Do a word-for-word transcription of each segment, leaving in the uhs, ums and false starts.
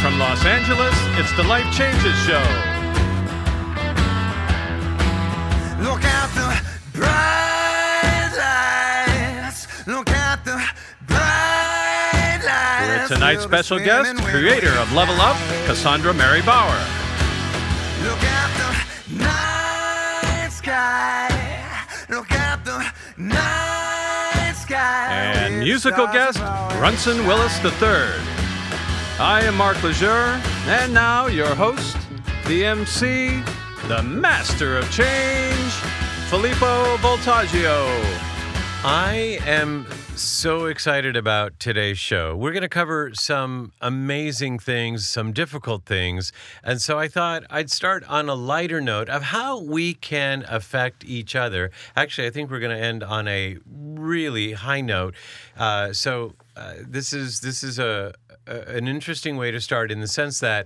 from Los Angeles, it's the Life Changes Show. Look at the bright lights. Look at the bright lights. We're tonight's special guest, creator of Level Up, Cassandra Mary Bauer. Look at the night sky. Look at the night sky. And musical guest, Brunson Willis the third. I am Mark Lejeune, and now your host, the M C, the master of change, Filippo Voltaggio. I am so excited about today's show. We're going to cover some amazing things, some difficult things. And so I thought I'd start on a lighter note of how we can affect each other. Actually, I think we're going to end on a really high note. Uh, so uh, this is this is a, a an interesting way to start in the sense that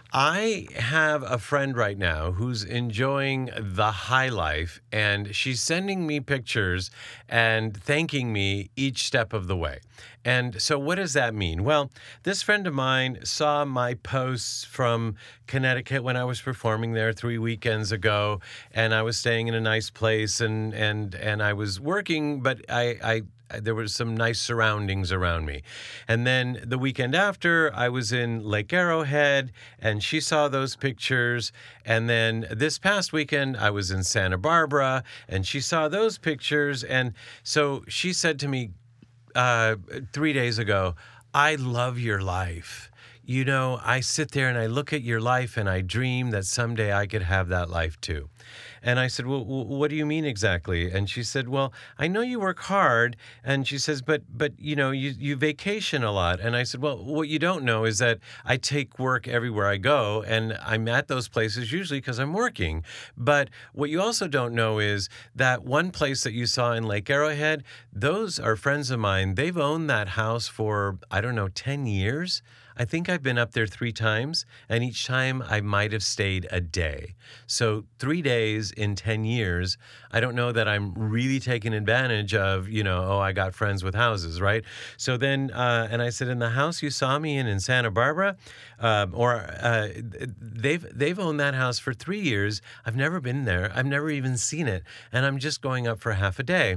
I have a friend right now who's enjoying the high life, and she's sending me pictures and thanking me each step of the way. And so what does that mean? Well, this friend of mine saw my posts from Connecticut when I was performing there three weekends ago, and I was staying in a nice place, and and and I was working, but I, I there was some nice surroundings around me. And then the weekend after, I was in Lake Arrowhead, and she saw those pictures. And then this past weekend, I was in Santa Barbara, and she saw those pictures. And so she said to me uh, three days ago, "I love your life. You know, I sit there and I look at your life and I dream that someday I could have that life too." And I said, "Well, what do you mean exactly?" And she said, "Well, I know you work hard." And she says, but, but you know, you, you vacation a lot. And I said, "Well, what you don't know is that I take work everywhere I go, and I'm at those places usually because I'm working. But what you also don't know is that one place that you saw in Lake Arrowhead, those are friends of mine. They've owned that house for, I don't know, ten years. I think I've been up there three times, and each time I might have stayed a day. So three days in ten years, I don't know that I'm really taking advantage of, you know, oh, I got friends with houses, right? So then, uh, and I said, in the house you saw me in in Santa Barbara, um, or uh, they've they've owned that house for three years. I've never been there. I've never even seen it, and I'm just going up for half a day."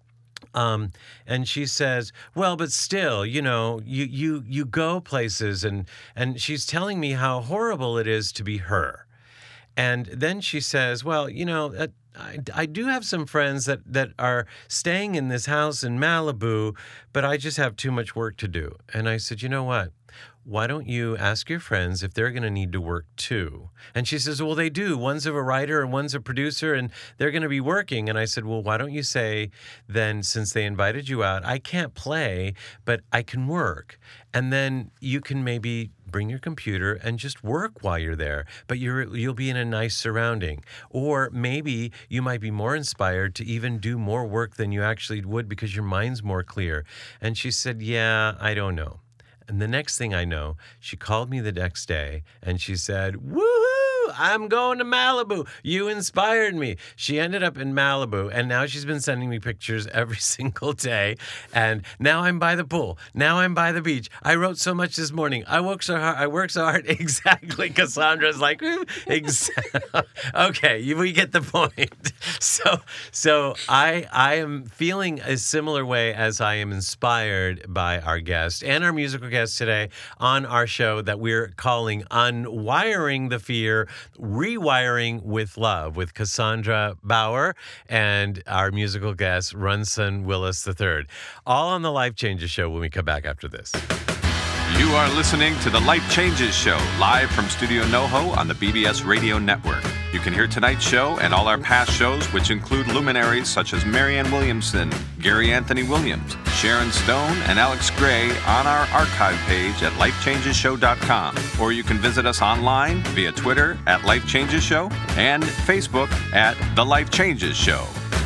Um, and she says, "Well, but still, you know, you, you, you go places," and, and she's telling me how horrible it is to be her. And then she says, "Well, you know, uh, I, I do have some friends that, that are staying in this house in Malibu, but I just have too much work to do." And I said, "You know what? Why don't you ask your friends if they're going to need to work too?" And she says, "Well, they do. One's a writer and one's a producer, and they're going to be working." And I said, "Well, why don't you say then, since they invited you out, I can't play, but I can work. And then you can maybe bring your computer and just work while you're there, but you're, you'll be in a nice surrounding. Or maybe you might be more inspired to even do more work than you actually would because your mind's more clear." And she said, "Yeah, I don't know." And the next thing I know, she called me the next day and she said, "Woohoo, I'm going to Malibu. You inspired me." She ended up in Malibu, and now she's been sending me pictures every single day. And now I'm by the pool. Now I'm by the beach. I wrote so much this morning. I worked so hard. I worked so hard. Exactly. Cassandra's like, exactly. Okay, we get the point. So, so I, I am feeling a similar way as I am inspired by our guest and our musical guest today on our show that we're calling Unwiring the Fear, Rewiring with Love, with Cassandra Bauer and our musical guest, Brunson Willis the third. All on the Life Changes Show when we come back after this. You are listening to The Life Changes Show, live from Studio NoHo on the B B S Radio Network. You can hear tonight's show and all our past shows, which include luminaries such as Marianne Williamson, Gary Anthony Williams, Sharon Stone, and Alex Gray on our archive page at life changes show dot com. Or you can visit us online via Twitter at Life Changes Show and Facebook at The Life Changes Show.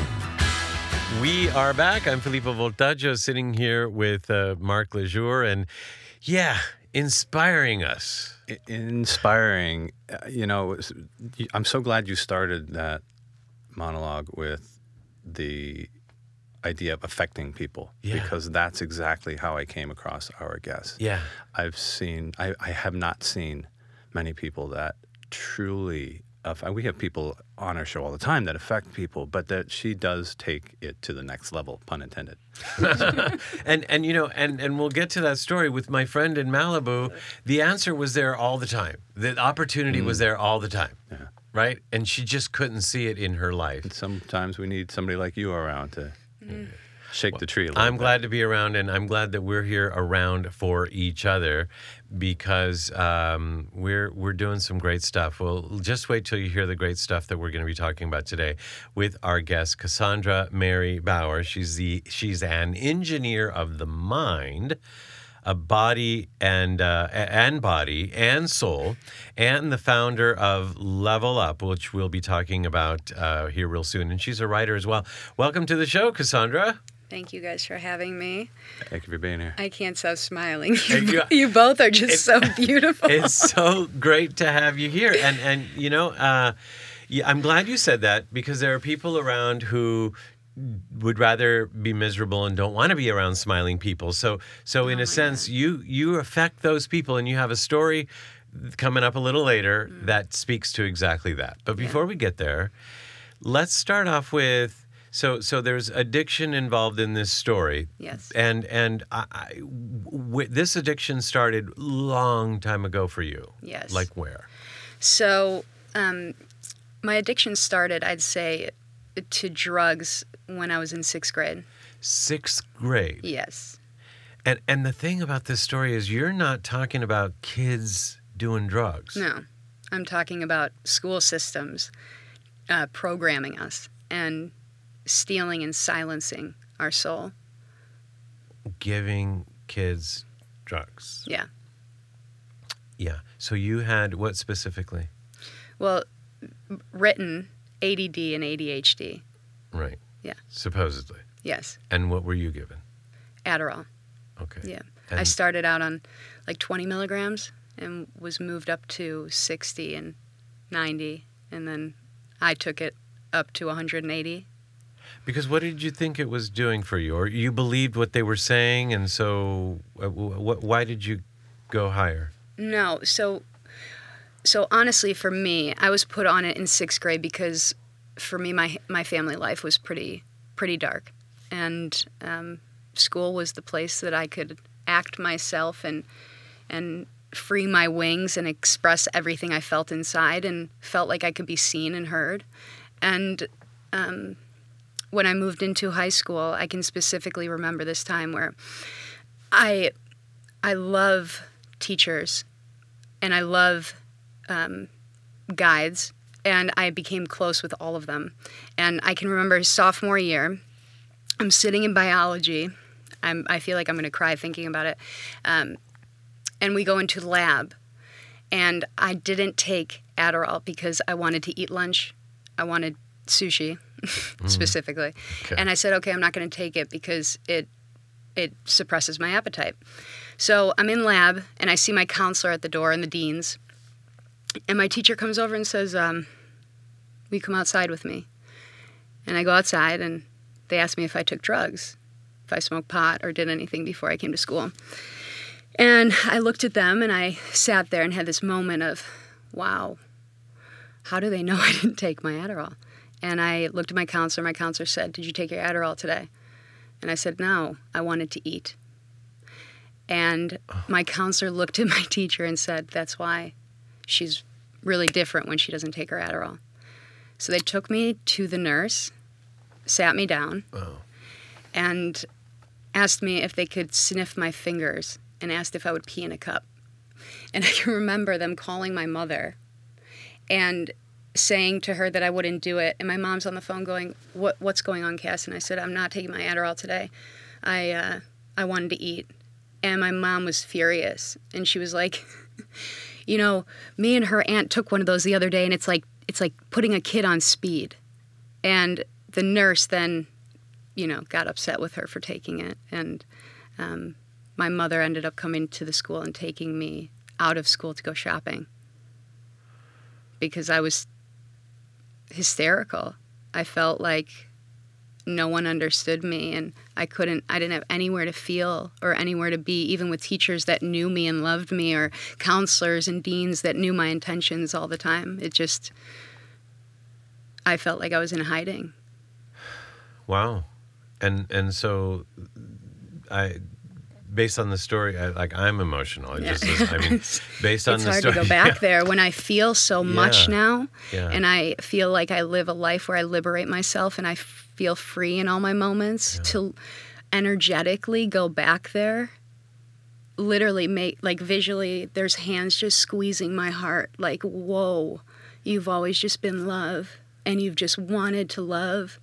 We are back. I'm Filippo Voltaggio, sitting here with uh, Mark Lejeune, and yeah, inspiring us. Inspiring. You know, I'm so glad you started that monologue with the idea of affecting people, Yeah. because that's exactly how I came across our guest. Yeah. I've seen, I, I have not seen many people that truly, aff- we have people on our show all the time that affect people, but that she does take it to the next level, pun intended. And and you know, and and we'll get to that story with my friend in Malibu. The answer was there all the time. The opportunity was there all the time. Yeah. Right? And she just couldn't see it in her life. And sometimes we need somebody like you around to shake the tree a little I'm bit. glad to be around, and I'm glad that we're here around for each other, because um, we're we're doing some great stuff. Well, just wait till you hear the great stuff that we're going to be talking about today with our guest, Cassandra Mary Bauer. She's the she's an engineer of the mind, a body and uh, and body and soul, and the founder of Level Up, which we'll be talking about uh, here real soon. And she's a writer as well. Welcome to the show, Cassandra. Thank you guys for having me. Thank you for being here. I can't stop smiling. Thank you. You, you both are just so beautiful. It's so great to have you here, and and you know, uh, yeah, I'm glad you said that, because there are people around who would rather be miserable and don't want to be around smiling people. So so in Oh a my sense, God. you you affect those people, and you have a story coming up a little later Mm. that speaks to exactly that. But before we get there, let's start off with. So, so there's addiction involved in this story. Yes. And and I, I, w- this addiction started long time ago for you. Yes. Like where? So, um, my addiction started, I'd say, to drugs when I was in sixth grade. Sixth grade. Yes. And and the thing about this story is you're not talking about kids doing drugs. No, I'm talking about school systems uh, programming us and stealing and silencing our soul. Giving kids drugs. Yeah. Yeah. So you had what specifically? Well, written A D D and A D H D. Right. Yeah. Supposedly. Yes. And what were you given? Adderall. Okay. Yeah. I And- started out on like twenty milligrams and was moved up to sixty and ninety. And then I took it up to one hundred eighty. Because what did you think it was doing for you? Or you believed what they were saying, and so uh, wh- why did you go higher? No, so so honestly, for me, I was put on it in sixth grade because for me, my my family life was pretty pretty dark, and um, school was the place that I could act myself and and free my wings and express everything I felt inside, and felt like I could be seen and heard. And um, when I moved into high school, I can specifically remember this time where I I love teachers, and I love um, guides, and I became close with all of them. And I can remember sophomore year, I'm sitting in biology. I'm, I feel like I'm going to cry thinking about it. Um, and we go into the lab, and I didn't take Adderall because I wanted to eat lunch. I wanted sushi, specifically. Okay. And I said, okay, I'm not going to take it because it it suppresses my appetite. So I'm in lab, and I see my counselor at the door and the deans. And my teacher comes over and says, um, will you come outside with me? And I go outside, and they ask me if I took drugs, if I smoked pot or did anything before I came to school. And I looked at them, and I sat there and had this moment of, wow, how do they know I didn't take my Adderall? And I looked at my counselor. My counselor said, did you take your Adderall today? And I said, no, I wanted to eat. And my counselor looked at my teacher and said, that's why she's really different when she doesn't take her Adderall. So they took me to the nurse, sat me down, Oh. and asked me if they could sniff my fingers and asked if I would pee in a cup. And I can remember them calling my mother and saying to her that I wouldn't do it. And my mom's on the phone going, "What what's going on, Cass?" And I said, "I'm not taking my Adderall today. I uh, I wanted to eat." And my mom was furious. And she was like, you know, me and her aunt took one of those the other day, and it's like it's like putting a kid on speed. And the nurse then, you know, got upset with her for taking it. And um, my mother ended up coming to the school and taking me out of school to go shopping because I was hysterical. I felt like no one understood me, and I couldn't, I didn't have anywhere to feel or anywhere to be, even with teachers that knew me and loved me, or counselors and deans that knew my intentions all the time. It just, I felt like I was in hiding. Wow. And and so I, based on the story, I, like I'm emotional. It Yeah. just is, I mean, based on It's the hard story. to go back yeah. there when I feel so much Yeah. now, Yeah. and I feel like I live a life where I liberate myself and I feel free in all my moments. To energetically go back there, literally make, like visually, there's hands just squeezing my heart, like, whoa, you've always just been love, and you've just wanted to love.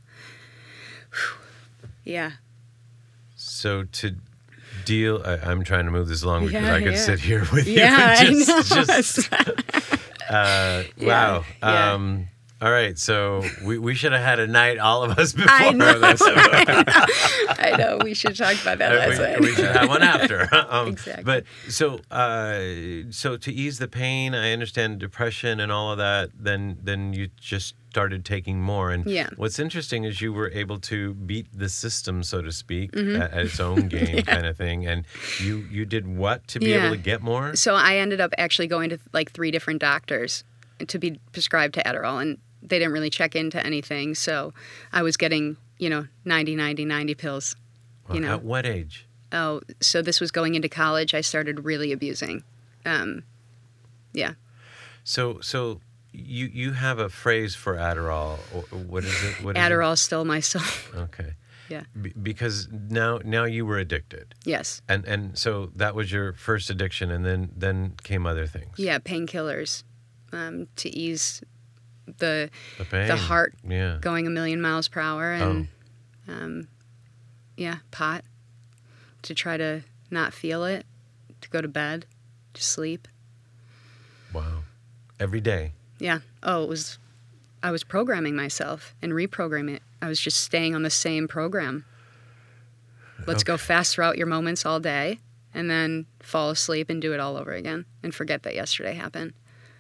Yeah. So to deal, I, I'm trying to move this along because Yeah, I could yeah. sit here with Yeah, you. and I just, know. just, uh, Yeah, wow. yeah. Um, all right. So we, we should have had a night, all of us, before I know. this. I know. We should talk about that Uh, last we, night. we should have one after. um, Exactly. But so, uh, so to ease the pain, I understand depression and all of that. Then, then you just started taking more. And Yeah. what's interesting is you were able to beat the system, so to speak, Mm-hmm. at, at its own game, kind of thing. And you, you did what to be Yeah. able to get more? So I ended up actually going to like three different doctors to be prescribed to Adderall, and they didn't really check into anything. So I was getting, you know, ninety, ninety, ninety pills. Wow. You know. At what age? Oh, so this was going into college. I started really abusing. Um, yeah. So, so you you have a phrase for Adderall. Or what is it? What is Adderall stole my soul. It? Okay. Yeah. Be- because now now you were addicted. Yes. And and so that was your first addiction, and then then came other things. Yeah, painkillers um, to ease the The pain. the heart Yeah. going a million miles per hour, and Oh. um, yeah, pot to try to not feel it, to go to bed, to sleep. Wow. Every day. Yeah. Oh, it was. I was programming myself and reprogramming it. I was just staying on the same program. Let's go fast throughout your moments all day, and then fall asleep and do it all over again, and forget that yesterday happened.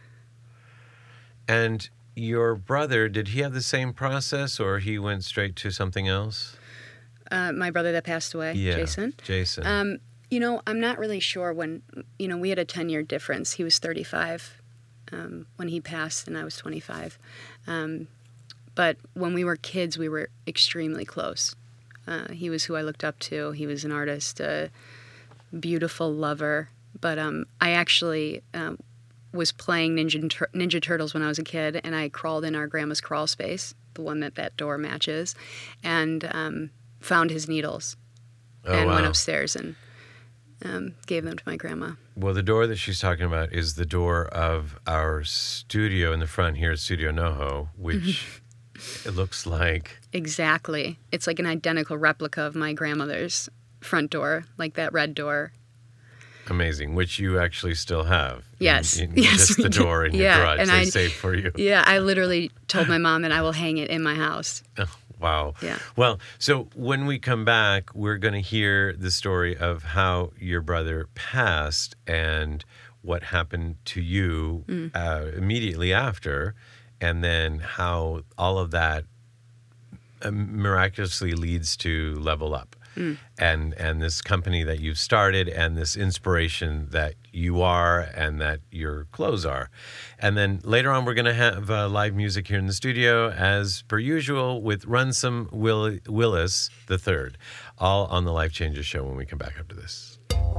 And your brother, did he have the same process, or he went straight to something else? Uh, my brother that passed away, Yeah. Jason. Jason. Um, you know, I'm not really sure when, you know, we had a ten-year difference. He was thirty-five um, when he passed, and I was twenty-five. Um, but when we were kids, we were extremely close. Uh, he was who I looked up to. He was an artist, a beautiful lover. But um, I actually um, was playing Ninja, Tur- Ninja Turtles when I was a kid, and I crawled in our grandma's crawl space, the one that that door matches, and um, found his needles. oh, and wow. went upstairs and um, gave them to my grandma. Well, the door that she's talking about is the door of our studio in the front here at Studio NoHo, which it looks like. Exactly. It's like an identical replica of my grandmother's front door, like that red door. Amazing, which you actually still have. in- Yes. in Yes, just we the do. door in your Yeah, garage. and They I- saved for you. Yeah, I literally told my mom that I will hang it in my house. Oh, wow. Yeah. Well, so when we come back, we're going to hear the story of how your brother passed and what happened to you Mm. uh, immediately after, and then how all of that uh, miraculously leads to Level Up. Mm. And and this company that you've started, and this inspiration that you are, and that your clothes are. And then later on, we're going to have uh, live music here in the studio, as per usual, with Ransom Will- Willis the third, all on the Life Changes show when we come back after this.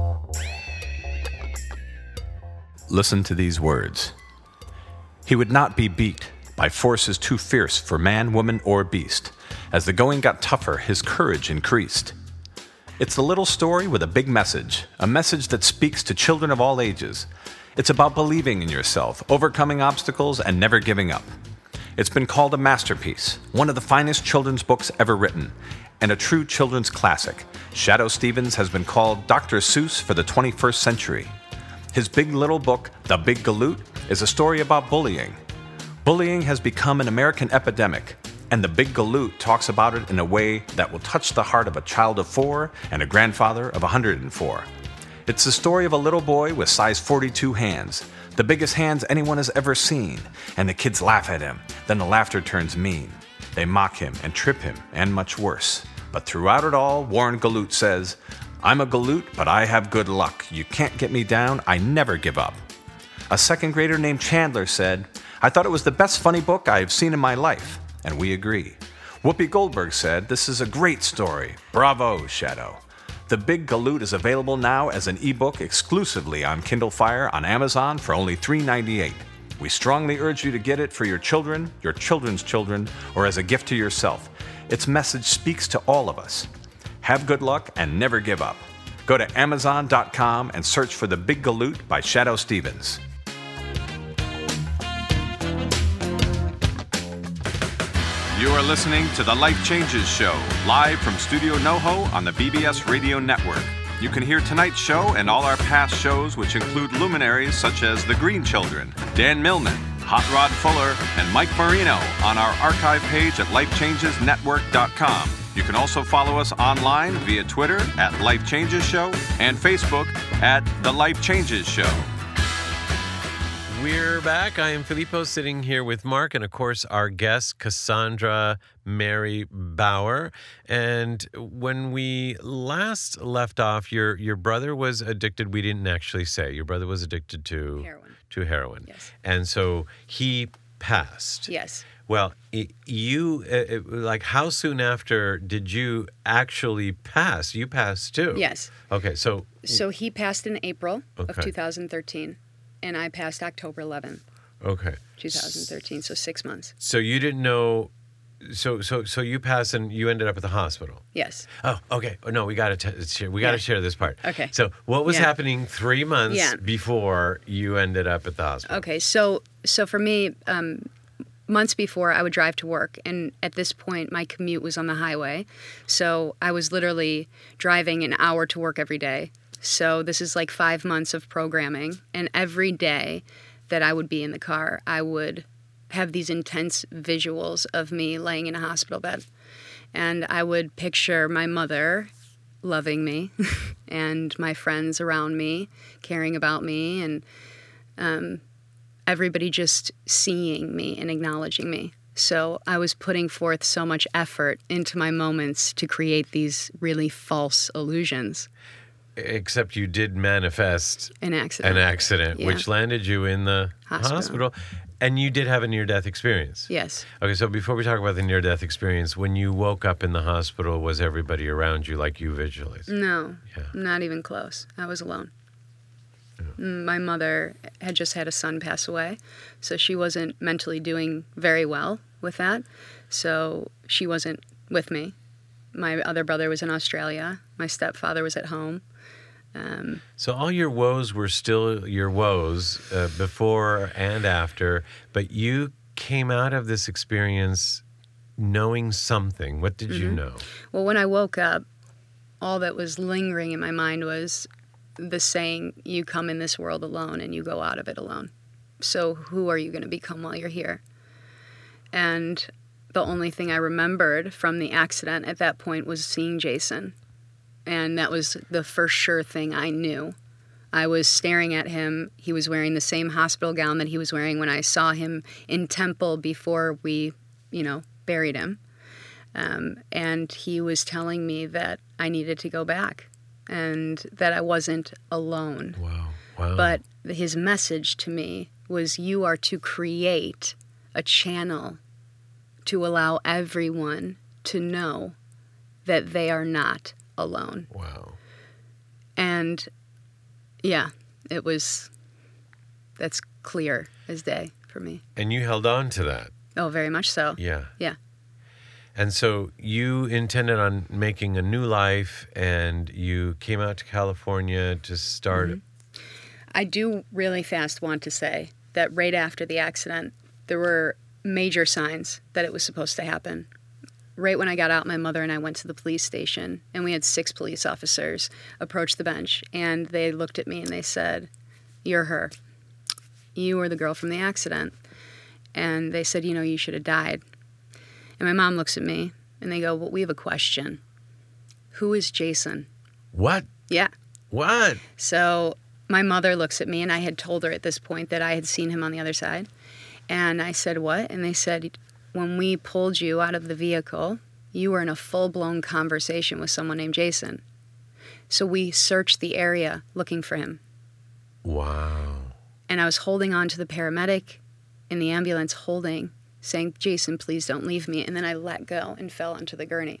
Listen to these words. He would not be beat by forces too fierce for man, woman, or beast. As the going got tougher, his courage increased. It's a little story with a big message, a message that speaks to children of all ages. It's about believing in yourself, overcoming obstacles, and never giving up. It's been called a masterpiece, one of the finest children's books ever written, and a true children's classic. Shadoe Stevens has been called Doctor Seuss for the twenty-first century. His big little book, The Big Galoot, is a story about bullying. Bullying has become an American epidemic, and The Big Galoot talks about it in a way that will touch the heart of a child of four and a grandfather of one hundred four. It's the story of a little boy with size forty-two hands, the biggest hands anyone has ever seen, and the kids laugh at him. Then the laughter turns mean. They mock him and trip him, and much worse. But throughout it all, Warren Galoot says, I'm a Galoot, but I have good luck. You can't get me down. I never give up. A second grader named Chandler said, I thought it was the best funny book I have seen in my life. And we agree. Whoopi Goldberg said, this is a great story. Bravo, Shadow. The Big Galoot is available now as an ebook exclusively on Kindle Fire on Amazon for only three dollars and ninety-eight cents. We strongly urge you to get it for your children, your children's children, or as a gift to yourself. Its message speaks to all of us. Have good luck and never give up. Go to amazon dot com and search for The Big Galoot by Shadow Stevens. You are listening to The Life Changes Show, live from Studio NoHo on the B B S Radio Network. You can hear tonight's show and all our past shows, which include luminaries such as The Green Children, Dan Millman, Hot Rod Fuller, and Mike Marino on our archive page at life changes network dot com. You can also follow us online via Twitter at Life Changes Show and Facebook at The Life Changes Show. We're back. I am Filippo, sitting here with Mark and, of course, our guest, Cassandra Mary Bauer. And when we last left off, your your brother was addicted. We didn't actually say. Your brother was addicted to Heroin. To heroin. Yes. And so he passed. Yes. Well, y- you, uh, it- like, how soon after did you actually pass? You passed too. Yes. Okay, so. So he passed in April Okay. of two thousand thirteen, and I passed October eleventh, Okay. two thousand thirteen, so six months. So you didn't know. So so so you passed and you ended up at the hospital. Yes. Oh, okay. Oh, no, we got to t- share. We got to Yeah. share this part. Okay. So what was Yeah. happening three months Yeah. before you ended up at the hospital? Okay, so so for me, um, months before I would drive to work, and at this point my commute was on the highway, so I was literally driving an hour to work every day. So this is like five months of programming, and every day that I would be in the car, I would have these intense visuals of me laying in a hospital bed, and I would picture my mother loving me and my friends around me caring about me, and um, everybody just seeing me and acknowledging me. So I was putting forth so much effort into my moments to create these really false illusions. Except you did manifest An accident. an accident, Yeah. which landed you in the Hospital. hospital. And you did have a near-death experience. Yes. Okay, so before we talk about the near-death experience, when you woke up in the hospital, was everybody around you like you visualized? No, Yeah. not even close. I was alone. My mother had just had a son pass away, so she wasn't mentally doing very well with that. So she wasn't with me. My other brother was in Australia. My stepfather was at home. Um, So all your woes were still your woes uh, before and after, but you came out of this experience knowing something. What did you know? well, when I woke up, all that was lingering in my mind was the saying, you come in this world alone and you go out of it alone. So who are you going to become while you're here? And the only thing I remembered from the accident at that point was seeing Jason. And that was the first sure thing I knew. I was staring at him. He was wearing the same hospital gown that he was wearing when I saw him in Temple before we, you know, buried him. Um, and he was telling me that I needed to go back and that I wasn't alone. Wow. Wow. But his message to me was, you are to create a channel to allow everyone to know that they are not alone. Wow. And yeah, it was, that's clear as day for me. And you held on to that. Oh, very much so. Yeah. Yeah. And so you intended on making a new life and you came out to California to start. Mm-hmm. I do really fast want to say that right after the accident, there were major signs that it was supposed to happen. Right when I got out, my mother and I went to the police station, and we had six police officers approach the bench, and they looked at me and they said, "You're her. You were the girl from the accident." And they said, "You know, you should have died." And my mom looks at me, and they go, "Well, we have a question. Who is Jason?" What? Yeah. What? So my mother looks at me, and I had told her at this point that I had seen him on the other side. And I said, "What?" And they said, when we pulled you out of the vehicle, you were in a full-blown conversation with someone named Jason. So we searched the area looking for him. Wow. And I was holding on to the paramedic in the ambulance, holding, saying, Jason, please don't leave me. And then I let go and fell onto the gurney.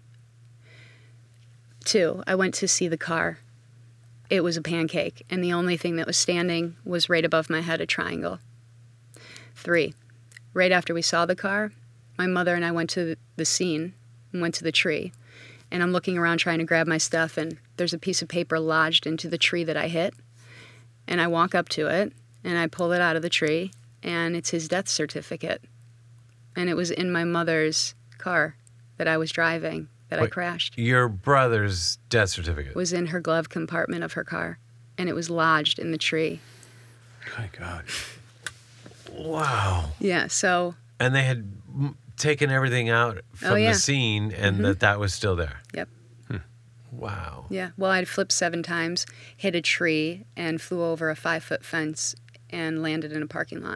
Two, I went to see the car. It was a pancake, and the only thing that was standing was right above my head, a triangle. Three, right after we saw the car, my mother and I went to the scene and went to the tree. And I'm looking around trying to grab my stuff, and there's a piece of paper lodged into the tree that I hit. And I walk up to it, and I pull it out of the tree, and it's his death certificate. And it was in my mother's car that I was driving that Wait, I crashed. Your brother's death certificate? It was in her glove compartment of her car, and it was lodged in the tree. My God. Wow. Yeah, so, And they had m- taken everything out from Oh, yeah. the scene, and that that was still there. yep. Wow. Yeah, well, I'd flipped seven times, hit a tree, and flew over a five-foot fence and landed in a parking lot.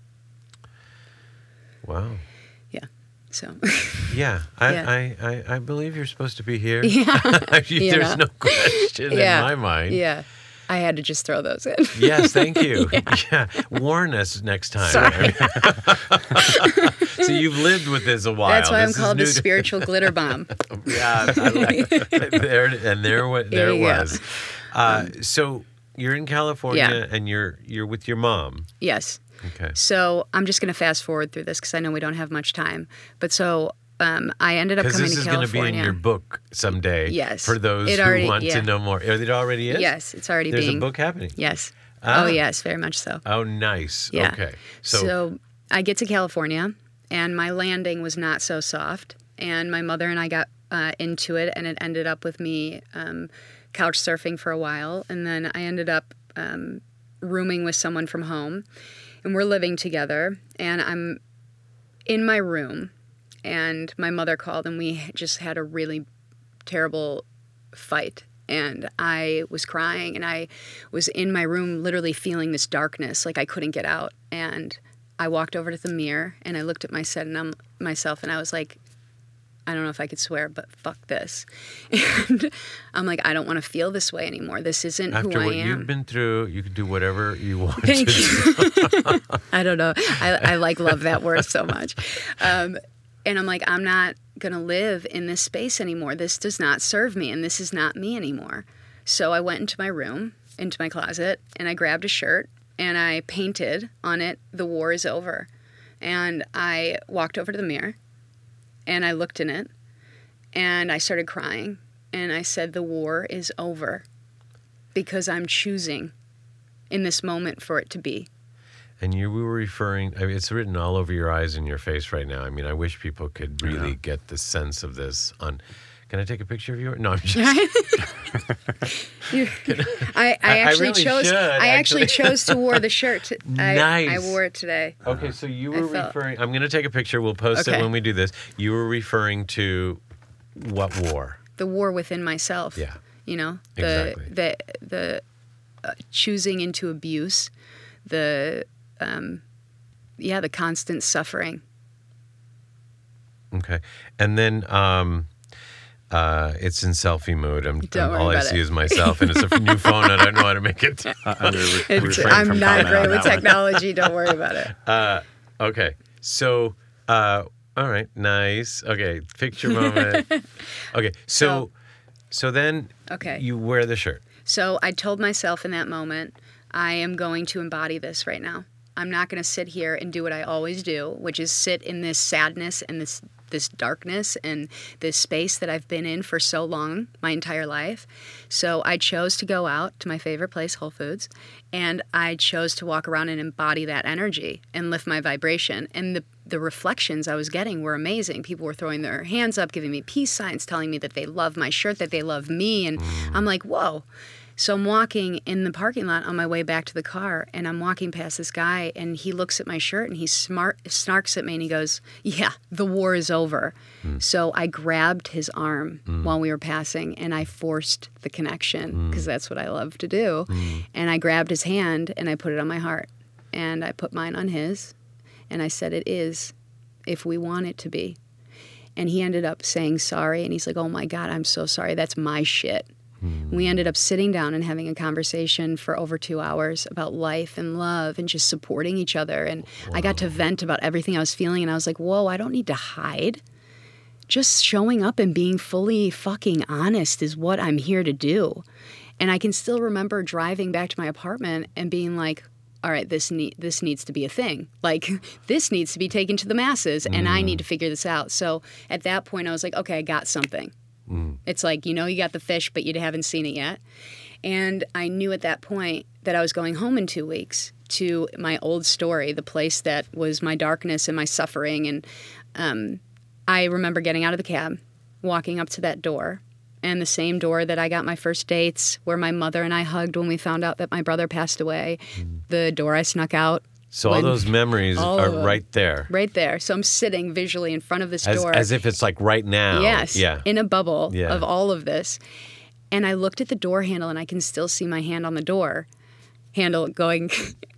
Wow. Yeah, so, Yeah, I, Yeah. I, I, I believe you're supposed to be here. yeah, There's You know. no question Yeah. in my mind. yeah. I had to just throw those in. Yes, thank you. yeah. Warn us next time. Sorry. So you've lived with this a while. That's why I'm This is called new the to- spiritual glitter bomb. Yeah, I like there and there wa- there you go. was. Uh, so you're in California Yeah. and you're you're with your mom. Yes. Okay. So I'm just going to fast forward through this because I know we don't have much time. But so um, I ended up Because coming this to is going to California. be in your book someday. Yes. For those It who already- want yeah. to know more. It already is? Yes, it's already There's being. a book happening. Yes. Ah. Oh, yes, very much so. Oh, nice. Yeah. Okay. So, So, I get to California, and my landing was not so soft. And my mother and I got uh, into it, and it ended up with me um, couch surfing for a while. And then I ended up um, rooming with someone from home, and we're living together. And I'm in my room, and my mother called, and we just had a really terrible fight. And I was crying, and I was in my room literally feeling this darkness, like I couldn't get out. And I walked over to the mirror, and I looked at myself, and, I'm, myself, and I was like, I don't know if I could swear, but fuck this. And I'm like, I don't want to feel this way anymore. This isn't after who I what am. you've been through, you can do whatever you want Thank to do. you. I don't know. I, I like love that word so much. Um, and I'm like, I'm not going to live in this space anymore. This does not serve me, and this is not me anymore. So I went into my room, into my closet, and I grabbed a shirt, and I painted on it, "The war is over." And I walked over to the mirror, and I looked in it, and I started crying, and I said, the war is over, because I'm choosing in this moment for it to be. And you were referring, I mean, it's written all over your eyes and your face right now. I mean, I wish people could really Yeah. get the sense of this on. Can I take a picture of you? No, I'm just. You- I, I I actually really chose. should, I actually actually. chose to wear the shirt. t- I, Nice. I wore it today. Okay, so you I were felt- referring. I'm going to take a picture. We'll post it Okay. when we do this. You were referring to what war? The war within myself. Yeah. You know the Exactly. the the uh, choosing into abuse, the um, yeah, the constant suffering. Okay, and then um, uh, it's in selfie mode. I'm, Don't I'm all worry I about see it. is myself, and it's a new phone. And I don't know how to make it. I, I would re- It's, refrain I'm from not comment great on with that one. technology. Don't worry about it. Uh, okay, so uh, all right, nice. Okay, picture moment. Okay, so So- so then Okay. you wear the shirt. So I told myself in that moment, I am going to embody this right now. I'm not going to sit here and do what I always do, which is sit in this sadness and this this darkness and this space that I've been in for so long, my entire life. So I chose to go out to my favorite place, Whole Foods, and I chose to walk around and embody that energy and lift my vibration. And the the reflections I was getting were amazing. People were throwing their hands up, giving me peace signs, telling me that they love my shirt, that they love me. And I'm like, whoa. So I'm walking in the parking lot on my way back to the car, and I'm walking past this guy, and he looks at my shirt, and he smart snarks at me, and he goes, yeah, the war is over. So I grabbed his arm while we were passing, and I forced the connection, because that's what I love to do. And I grabbed his hand, and I put it on my heart, and I put mine on his, and I said, it is. if we want it to be. And he ended up saying sorry, and he's like, oh my God, I'm so sorry. That's my shit. Mm. We ended up sitting down and having a conversation for over two hours about life and love and just supporting each other. And wow. I got to vent about everything I was feeling, and I was like, whoa, I don't need to hide. Just showing up and being fully fucking honest is what I'm here to do. And I can still remember driving back to my apartment and being like, all right, this need, this needs to be a thing. Like, this needs to be taken to the masses, and mm. I need to figure this out. So at that point, I was like, okay, I got something. Mm. It's like, you know, you got the fish, but you haven't seen it yet. And I knew at that point that I was going home in two weeks to my old story, the place that was my darkness and my suffering. And um, I remember getting out of the cab, walking up to that door, and the same door that I got my first dates, where my mother and I hugged when we found out that my brother passed away, mm. the door I snuck out. So all those memories are right there. Right there. So I'm sitting visually in front of this as, door. As if it's like right now. Yes. Yeah. In a bubble yeah. of all of this. And I looked at the door handle, and I can still see my hand on the door handle going,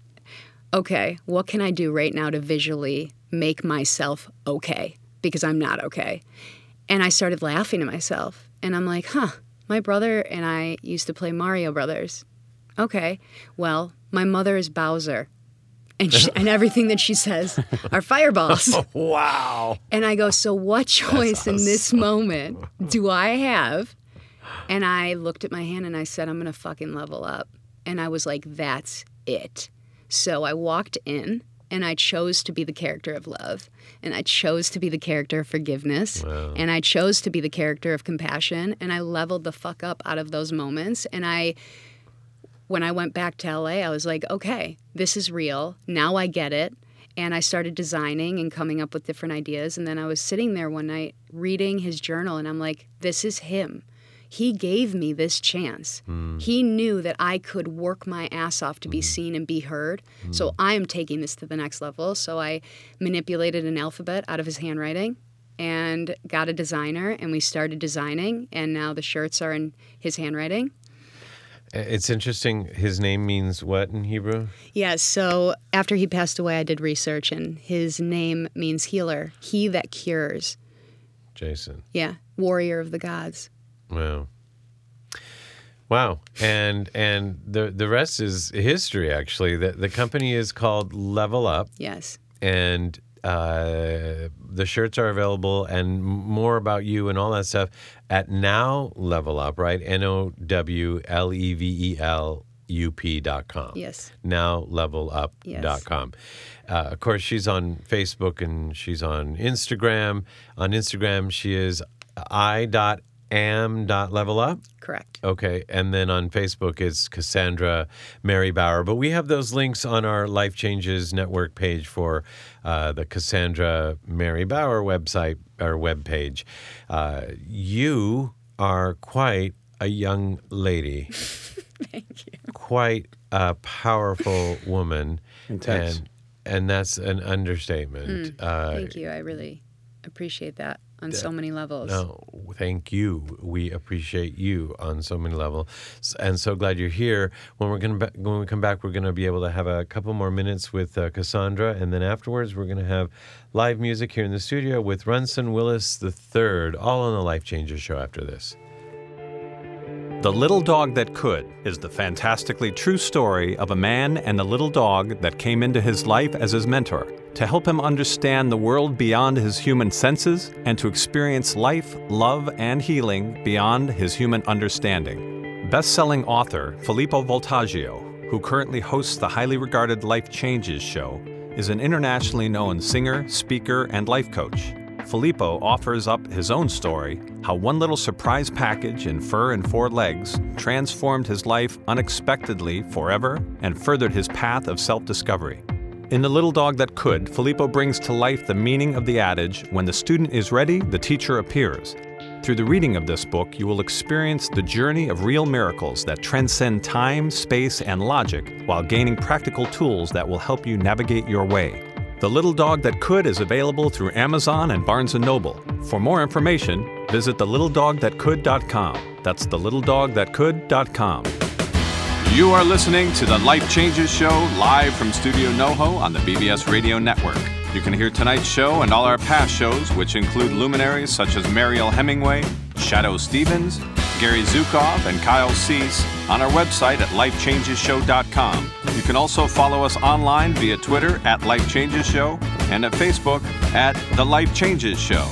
okay, what can I do right now to visually make myself okay? Because I'm not okay. And I started laughing to myself. And I'm like, huh, my brother and I used to play Mario Brothers. Okay, well, my mother is Bowser. And she, and everything that she says are fireballs. Oh, wow. And I go, so what choice in this moment do I have? And I looked at my hand and I said, I'm going to fucking level up. And I was like, that's it. So I walked in and I chose to be the character of love. And I chose to be the character of forgiveness. Wow. And I chose to be the character of compassion. And I leveled the fuck up out of those moments. And I... When I went back to L A, I was like, okay, this is real. Now I get it. And I started designing and coming up with different ideas. And then I was sitting there one night reading his journal, and I'm like, this is him. He gave me this chance. Mm. He knew that I could work my ass off to be mm. seen and be heard. Mm. So I am taking this to the next level. So I manipulated an alphabet out of his handwriting and got a designer, and we started designing. And now the shirts are in his handwriting. It's interesting. His name means what in Hebrew? Yeah, so after he passed away, I did research, and his name means healer, he that cures. Jason. Yeah, warrior of the gods. Wow. Wow. And and the the rest is history, actually. The, the company is called Level Up. Yes. And uh, the shirts are available, and more about you and all that stuff at Now Level Up, right? N O W L E V E L U P dot com. Yes. Now Level Up dot com. Yes. Uh, of course, she's on Facebook and she's on Instagram. On Instagram, she is I dot am dot level up. Correct. Okay, and then on Facebook it's Cassandra Mary Bauer. But we have those links on our Life Changes Network page for uh, the Cassandra Mary Bauer website or web page. Uh, you are quite a young lady. Thank you. Quite a powerful woman. Intense. And, and that's an understatement. Mm, uh, thank you. I really appreciate that. On so many levels. No, thank you. We appreciate you on so many levels, and so glad you're here. When we're gonna when we come back, we're gonna be able to have a couple more minutes with uh, Cassandra, and then afterwards, we're gonna have live music here in the studio with Runson Willis the third, all on the Life Changes show after this. The Little Dog That Could is the fantastically true story of a man and a little dog that came into his life as his mentor to help him understand the world beyond his human senses and to experience life, love, and healing beyond his human understanding. Best-selling author Filippo Voltaggio, who currently hosts the highly regarded Life Changes show, is an internationally known singer, speaker, and life coach. Filippo offers up his own story, how one little surprise package in fur and four legs transformed his life unexpectedly forever and furthered his path of self-discovery. In The Little Dog That Could, Filippo brings to life the meaning of the adage, when the student is ready, the teacher appears. Through the reading of this book, you will experience the journey of real miracles that transcend time, space, and logic while gaining practical tools that will help you navigate your way. The Little Dog That Could is available through Amazon and Barnes and Noble. For more information, visit the little dog that could dot com. That's the little dog that could dot com. You are listening to the Life Changes Show live from Studio NoHo on the B B S Radio Network. You can hear tonight's show and all our past shows, which include luminaries such as Mariel Hemingway, Shadoe Stevens, Gary Zukav, and Kyle Cease on our website at life changes show dot com. You can also follow us online via Twitter at Life Changes Show and at Facebook at The Life Changes Show.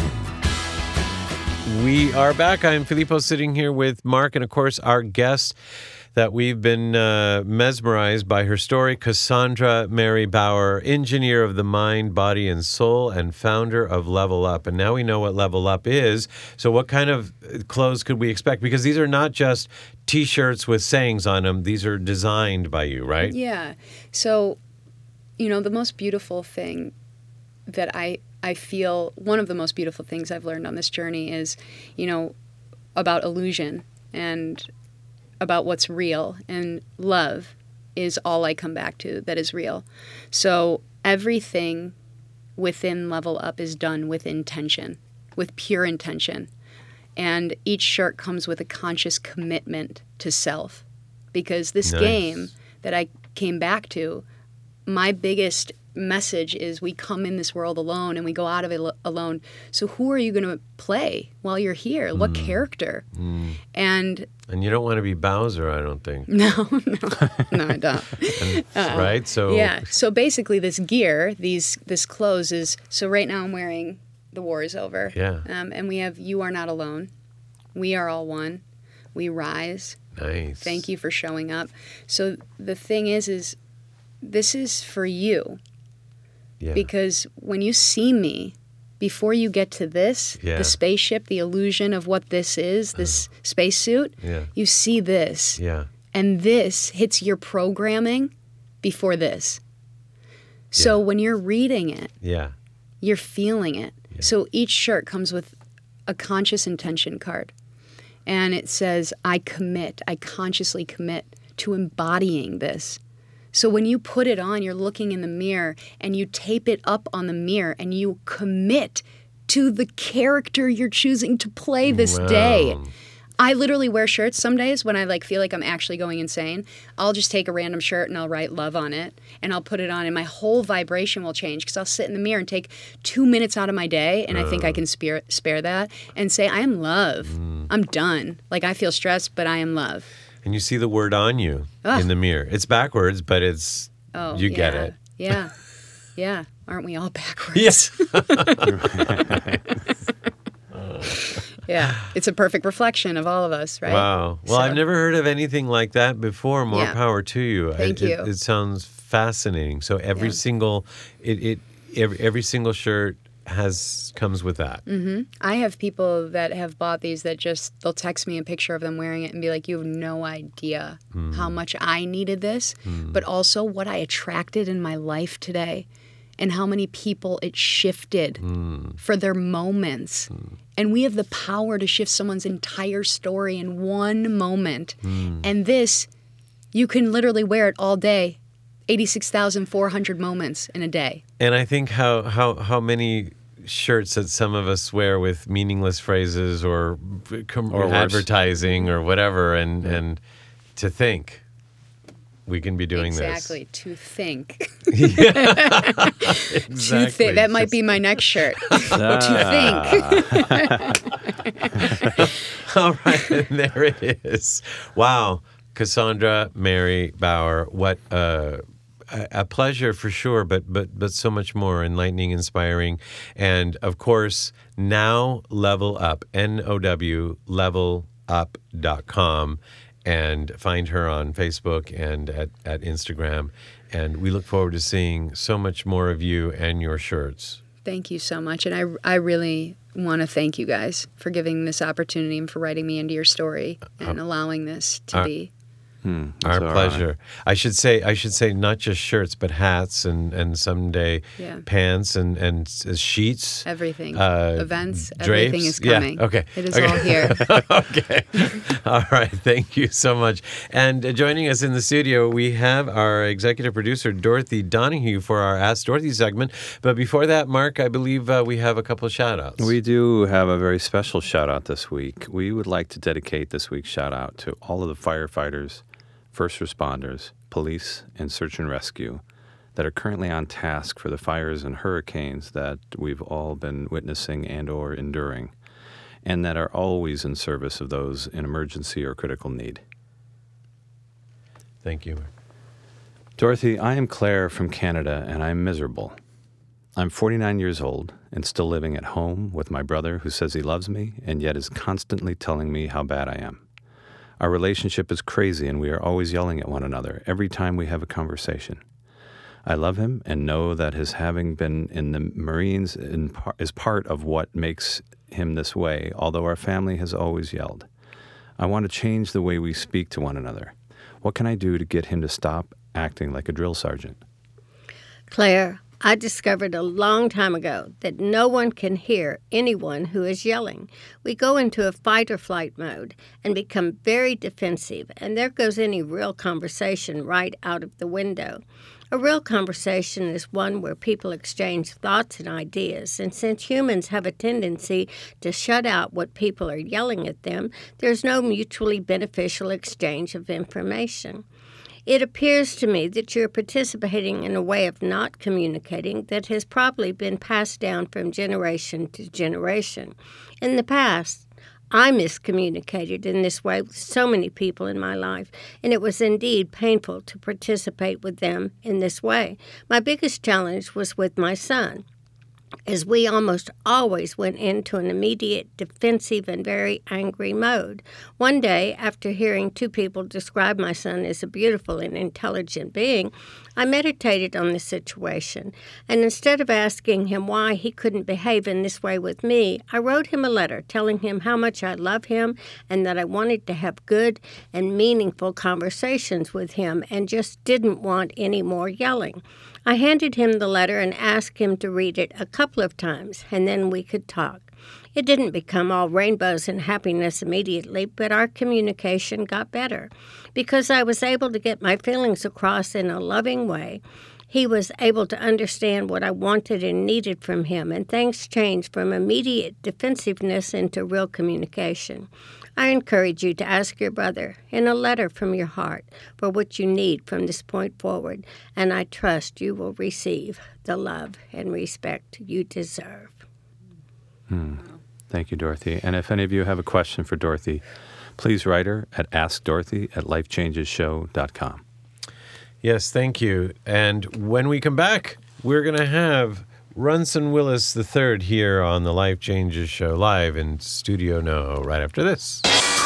We are back. I'm Filippo sitting here with Mark and, of course, our guest that we've been uh, mesmerized by her story, Cassandra Mary Bauer, engineer of the mind, body, and soul, and founder of Level Up. And now we know what Level Up is. So what kind of clothes could we expect? Because these are not just T-shirts with sayings on them. These are designed by you, right? Yeah. So, you know, the most beautiful thing that I, I feel, one of the most beautiful things I've learned on this journey is, you know, about illusion and about what's real, and love is all I come back to that is real. So everything within Level Up is done with intention, with pure intention. And each shirt comes with a conscious commitment to self. Because this Nice. game that I came back to, my biggest message is we come in this world alone and we go out of it al- alone. So who are you going to play while you're here? What Mm. character? And And you don't want to be Bowser, I don't think. no, no, no, I don't. And, right? So Yeah. So basically, this gear, these this clothes is. So right now, I'm wearing The War Is Over. Yeah. Um, and we have You Are Not Alone. We Are All One. We Rise. Nice. Thank you for showing up. So the thing is, is this is for you, Yeah. because when you see me, before you get to this, Yeah. the spaceship, the illusion of what this is, this spacesuit, Yeah. you see this. Yeah. And this hits your programming before this. So Yeah. when you're reading it, Yeah. you're feeling it. So each shirt comes with a conscious intention card. And it says, I commit, I consciously commit to embodying this. So when you put it on, you're looking in the mirror and you tape it up on the mirror and you commit to the character you're choosing to play this day. Wow. I literally wear shirts some days when I like feel like I'm actually going insane. I'll just take a random shirt and I'll write love on it and I'll put it on and my whole vibration will change because I'll sit in the mirror and take two minutes out of my day and I think I can spare, spare that and say, I am love. I'm done. Like I feel stressed, but I am love. And you see the word on you Ugh. in the mirror. It's backwards, but it's Oh, you yeah. get it. Yeah. Yeah. Aren't we all backwards? Yes. Yeah. It's a perfect reflection of all of us, right? Wow. Well, So- I've never heard of anything like that before. More Yeah. power to you. Thank it, you. It, it sounds fascinating. So every Yeah. single it, it every, every single shirt has comes with that. Mm-hmm. I have people that have bought these that just they'll text me a picture of them wearing it and be like, you have no idea how much I needed this, but also what I attracted in my life today and how many people it shifted for their moments. And we have the power to shift someone's entire story in one moment. And this, you can literally wear it all day. eighty-six thousand four hundred moments in a day. And I think how how how many shirts that some of us wear with meaningless phrases or, com- Or worse. advertising or whatever, and and to think we can be doing Exactly, to think. this. To Exactly. think. That might be my next shirt. To think. All right, and there it is. Wow, Cassandra Mary Bauer, what uh, a, a pleasure for sure, but but but so much more enlightening, inspiring, and of course now Level Up, N O W level up dot com, and find her on Facebook and at, at Instagram, and we look forward to seeing so much more of you and your shirts. Thank you so much. And I, I really want to thank you guys for giving this opportunity and for writing me into your story and allowing this to uh, be. Hmm, Our that's all pleasure. right. I should say I should say not just shirts, but hats and, and someday Yeah. pants and and s- sheets. Everything. Uh, Events, drapes. everything is coming. Yeah. Okay. It is Okay. all here. Okay. All right. Thank you so much. And uh, joining us in the studio, we have our executive producer Dorothy Donahue for our Ask Dorothy segment. But before that, Mark, I believe uh, we have a couple of shout outs. We do have a very special shout out this week. We would like to dedicate this week's shout out to all of the firefighters, first responders, police, and search and rescue that are currently on task for the fires and hurricanes that we've all been witnessing and or enduring, and that are always in service of those in emergency or critical need. Thank you. Dorothy, I am Claire from Canada, and I'm miserable. I'm forty-nine years old and still living at home with my brother who says he loves me and yet is constantly telling me how bad I am. Our relationship is crazy and we are always yelling at one another every time we have a conversation. I love him and know that his having been in the Marines in par- is part of what makes him this way, although our family has always yelled. I want to change the way we speak to one another. What can I do to get him to stop acting like a drill sergeant? Claire, I discovered a long time ago that no one can hear anyone who is yelling. We go into a fight or flight mode and become very defensive, and there goes any real conversation right out of the window. A real conversation is one where people exchange thoughts and ideas, and since humans have a tendency to shut out what people are yelling at them, there's no mutually beneficial exchange of information. It appears to me that you're participating in a way of not communicating that has probably been passed down from generation to generation. In the past, I miscommunicated in this way with so many people in my life, and it was indeed painful to participate with them in this way. My biggest challenge was with my son, as we almost always went into an immediate defensive and very angry mode. One day, after hearing two people describe my son as a beautiful and intelligent being, I meditated on the situation, and instead of asking him why he couldn't behave in this way with me, I wrote him a letter telling him how much I love him and that I wanted to have good and meaningful conversations with him and just didn't want any more yelling. I handed him the letter and asked him to read it a couple of times, and then we could talk. It didn't become all rainbows and happiness immediately, but our communication got better. Because I was able to get my feelings across in a loving way, he was able to understand what I wanted and needed from him, and things changed from immediate defensiveness into real communication. I encourage you to ask your brother, in a letter from your heart, for what you need from this point forward, and I trust you will receive the love and respect you deserve. Hmm. Thank you, Dorothy. And if any of you have a question for Dorothy, please write her at ask dorothy at life changes show dot com. Yes, thank you. And when we come back, we're going to have Runson Willis the third here on the Life Changes Show live in Studio NoHo right after this.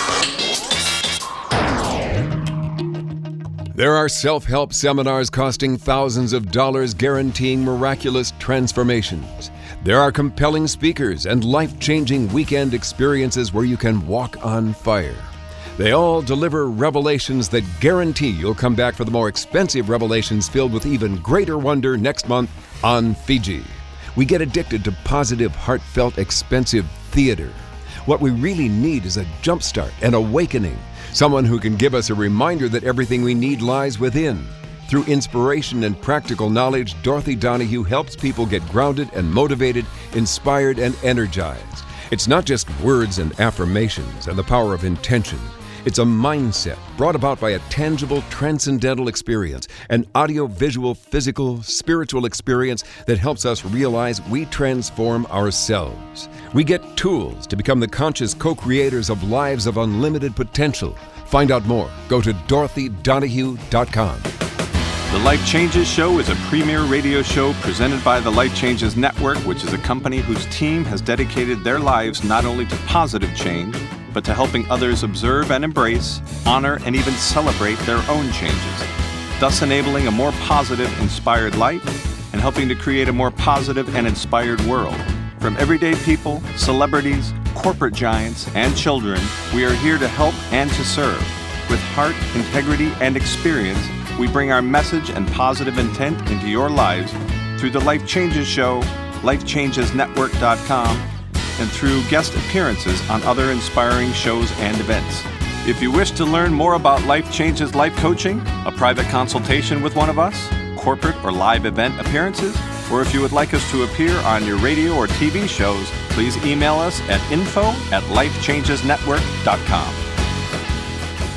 There are self-help seminars costing thousands of dollars guaranteeing miraculous transformations. There are compelling speakers and life-changing weekend experiences where you can walk on fire. They all deliver revelations that guarantee you'll come back for the more expensive revelations filled with even greater wonder next month on Fiji. We get addicted to positive, heartfelt, expensive theater. What we really need is a jumpstart, an awakening, someone who can give us a reminder that everything we need lies within. Through inspiration and practical knowledge, Dorothy Donahue helps people get grounded and motivated, inspired and energized. It's not just words and affirmations and the power of intention. It's a mindset brought about by a tangible, transcendental experience, an audio-visual, physical, spiritual experience that helps us realize we transform ourselves. We get tools to become the conscious co-creators of lives of unlimited potential. Find out more. Go to dorothy donahue dot com. The Life Changes Show is a premier radio show presented by the Life Changes Network, which is a company whose team has dedicated their lives not only to positive change, but to helping others observe and embrace, honor, and even celebrate their own changes, thus enabling a more positive, inspired life and helping to create a more positive and inspired world. From everyday people, celebrities, corporate giants, and children, we are here to help and to serve. With heart, integrity, and experience, we bring our message and positive intent into your lives through the Life Changes Show, life changes network dot com, and through guest appearances on other inspiring shows and events. If you wish to learn more about Life Changes Life Coaching, a private consultation with one of us, corporate or live event appearances, or if you would like us to appear on your radio or T V shows, please email us at info at life changes network dot com.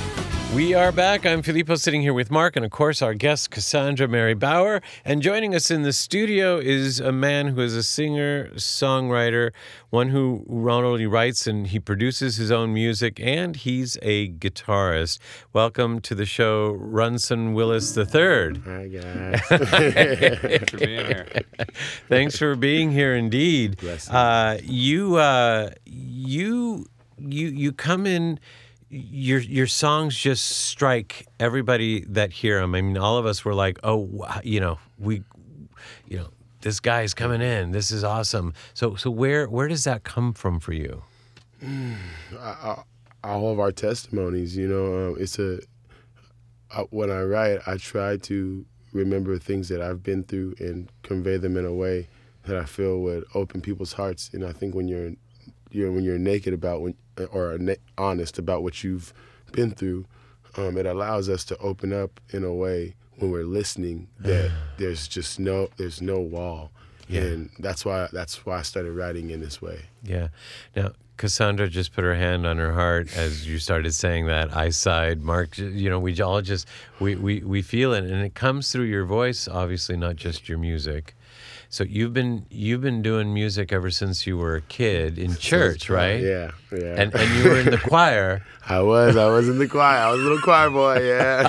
We are back. I'm Filippo sitting here with Mark and, of course, our guest, Cassandra Mary Bauer. And joining us in the studio is a man who is a singer, songwriter, one who not only writes and he produces his own music, and he's a guitarist. Welcome to the show, Runson Willis the third. Hi, guys. Thanks for being here. Thanks for being here, indeed. Bless you. Uh, you, uh, you, you, you come in... Your your songs just strike everybody that hear them. I mean, all of us were like, "Oh, wow, you know, we, you know, this guy's coming in. This is awesome." So so where where does that come from for you? I, I, all of our testimonies, you know, um, it's a. I, when I write, I try to remember things that I've been through and convey them in a way that I feel would open people's hearts. And I think when you're you're when you're naked about when or na- honest about what you've been through, um, it allows us to open up in a way when we're listening that there's just no there's no wall, Yeah. and that's why that's why I started writing in this way. Yeah. Now, Cassandra just put her hand on her heart as you started saying that. I sighed. Mark, you know, we all just we we we feel it, and it comes through your voice, obviously, not just your music. So you've been you've been doing music ever since you were a kid in church, right? Yeah, yeah. And and you were in the choir. I was. I was in the choir. I was a little choir boy. Yeah.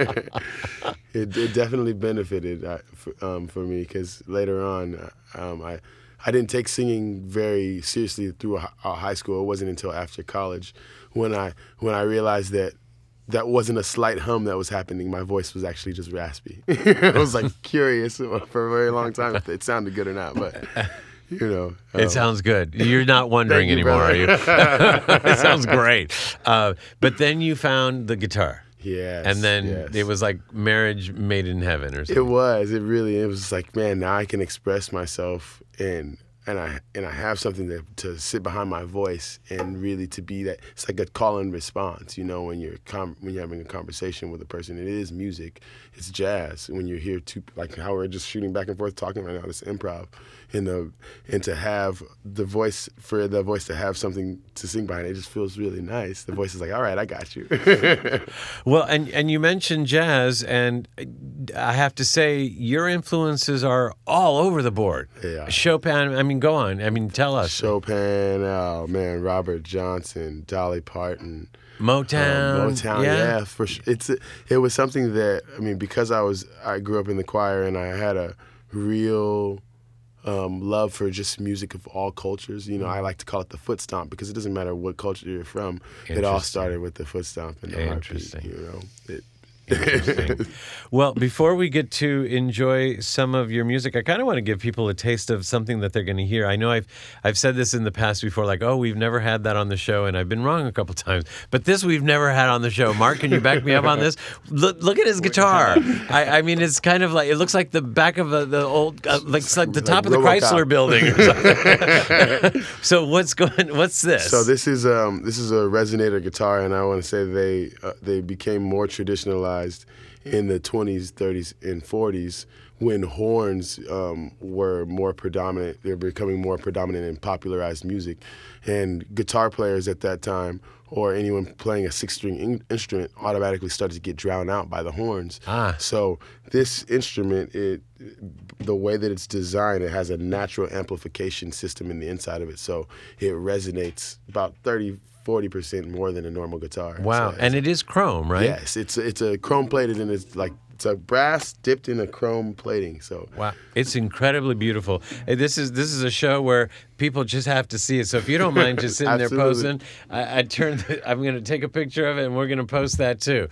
it, it definitely benefited uh, for, um, for me because later on, um, I I didn't take singing very seriously through a, a high school. It wasn't until after college when I when I realized that that wasn't a slight hum that was happening. My voice was actually just raspy. I was like curious for a very long time if it sounded good or not, but. You know, um, It sounds good. You're not wondering you, anymore, are brother. you? It sounds great. Uh, but then you found the guitar. Yes. And then yes. it was like marriage made in heaven or something. It was. It really. It was like, man, now I can express myself, and and I and I have something to to sit behind my voice, and really to be that. It's like a call and response. You know, when you're com- when you're having a conversation with a person, it is music. It's jazz. When you're here, to like how we're just shooting back and forth, talking right now. It's improv, and the and to have the voice for the voice to have something to sing behind it, it just feels really nice. The voice is like, all right, I got you. Well, and, and you mentioned jazz, and I have to say, your influences are all over the board. Yeah. Chopin, I mean, go on. I mean, tell us. Chopin, oh man, Robert Johnson, Dolly Parton. Motown. Um, Motown, yeah. yeah, for sure. It's it was something that I mean because I was I grew up in the choir and I had a real um, love for just music of all cultures. You know, I like to call it the foot stomp because it doesn't matter what culture you're from. It all started with the foot stomp and the heartbeat. Interesting. You know, it, Interesting. Well, before we get to enjoy some of your music, I kind of want to give people a taste of something that they're going to hear. I know I've I've said this in the past before, like, oh, we've never had that on the show, and I've been wrong a couple times. But this we've never had on the show. Mark, can you back me up on this? Look, look at his guitar. I, I mean, it's kind of like, it looks like the back of a, the old, uh, like, it's like the top of the RoboCop. Chrysler building or something. So what's going? What's this? So this is um this is a resonator guitar, and I want to say they uh, they became more traditionalized in the twenties, thirties, and forties when horns um, were more predominant. They were becoming more predominant in popularized music, and guitar players at that time, or anyone playing a six-string in- instrument, automatically started to get drowned out by the horns. Ah. So this instrument, it the way that it's designed, it has a natural amplification system in the inside of it, so it resonates about thirty, forty percent more than a normal guitar. Wow. So And it is chrome, right? Yes, it's it's a chrome plated, and it's like it's a brass dipped in a chrome plating. So Wow, it's incredibly beautiful. Hey, This is this is a show where people just have to see it. So if you don't mind just sitting there Absolutely. posing, I, I turn. The, I'm going to take a picture of it, and we're going to post that too.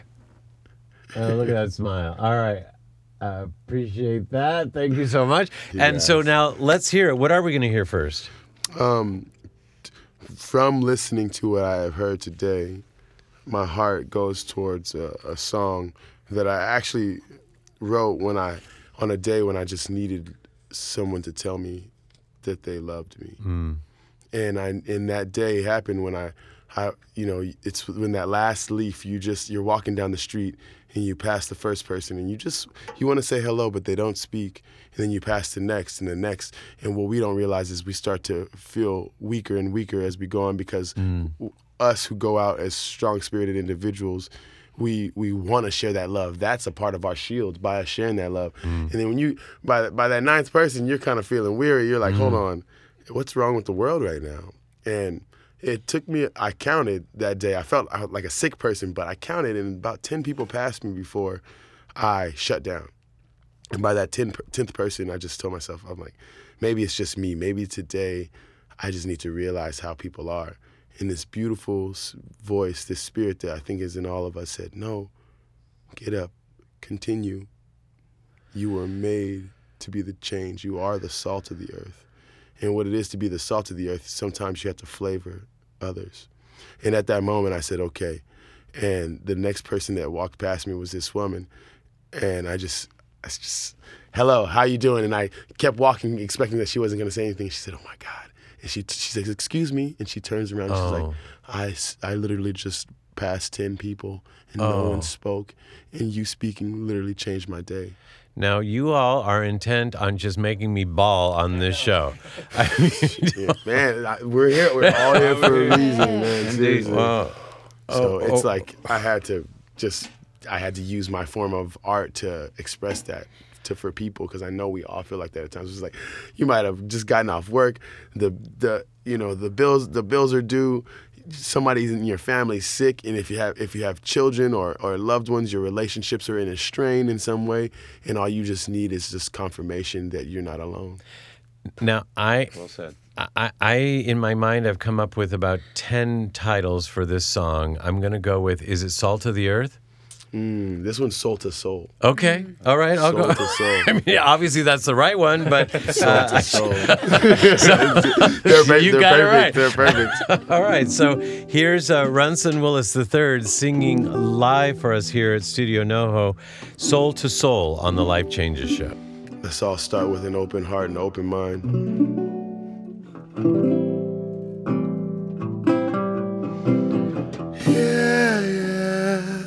Oh, look at that smile! All right, I appreciate that. Thank you so much. And so Yes. now let's hear it. What are we going to hear first? um, from listening to what I have heard today, my heart goes towards a, a song that I actually wrote when I on a day when I just needed someone to tell me that they loved me. Mm. And I and that day happened when I, I you know, it's when that last leaf, you just you're walking down the street and you pass the first person and you just you want to say hello but they don't speak, and then you pass the next and the next, and what we don't realize is we start to feel weaker and weaker as we go on because Mm. us who go out as strong-spirited individuals, we we want to share that love. That's a part of our shield by us sharing that love. Mm. And then when you by by that ninth person, you're kind of feeling weary. You're like, Mm. hold on, what's wrong with the world right now? And it took me. I counted that day. I felt like a sick person, but I counted, and about ten people passed me before I shut down. And by that tenth person, I just told myself, I'm like, maybe it's just me. Maybe today, I just need to realize how people are. And this beautiful voice, this spirit that I think is in all of us said, no, get up, continue. You were made to be the change. You are the salt of the earth. And what it is to be the salt of the earth, sometimes you have to flavor others. And at that moment, I said, okay. And the next person that walked past me was this woman. And I just, I just, hello, how you doing? And I kept walking, expecting that she wasn't going to say anything. She said, oh my God. And she she says, excuse me. And she turns around and she's Oh. like, I, I literally just passed ten people and Oh. no one spoke. And you speaking literally changed my day. Now, you all are intent on just making me bawl on this show. I mean, Yeah, man, I, we're here. We're all here for a reason, man. Seriously. Wow. So Oh, it's oh. like I had to just, I had to use my form of art to express that to for people, because I know we all feel like that at times. It's like you might have just gotten off work, the the you know the bills the bills are due, somebody's in your family sick, and if you have if you have children or, or loved ones, your relationships are in a strain in some way, and all you just need is just confirmation that you're not alone. Now, I, Well said. I, I, in my mind, have come up with about ten titles for this song. I'm going to go with, is it Salt of the Earth? Mm, this one's soul to soul. Okay. All right. I'll Soul go. to soul. I mean, obviously, that's the right one, but Soul uh, to soul. I- they're, ba- you they're got it perfect. right. They're perfect. All right, so here's uh, Runson Willis the third singing live for us here at Studio NoHo, Soul to Soul on the Life Changes Show. Let's all start with an open heart and open mind. Yeah, yeah,